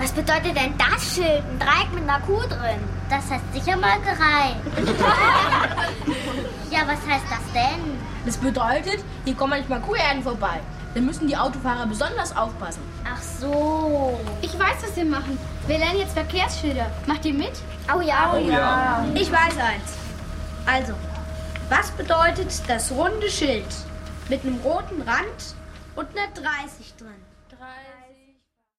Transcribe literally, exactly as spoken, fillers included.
Was bedeutet denn das Schild? Ein Dreieck mit einer Kuh drin. Das heißt sicher Molkerei. Ja, was heißt das denn? Das bedeutet, hier kommen manchmal Kuhherden vorbei. Dann müssen die Autofahrer besonders aufpassen. Ach so. Ich weiß, was wir machen. Wir lernen jetzt Verkehrsschilder. Macht ihr mit? Oh ja, oh, Oh ja. Ich weiß eins. Also, was bedeutet das runde Schild mit einem roten Rand und einer dreißig drin? Drei.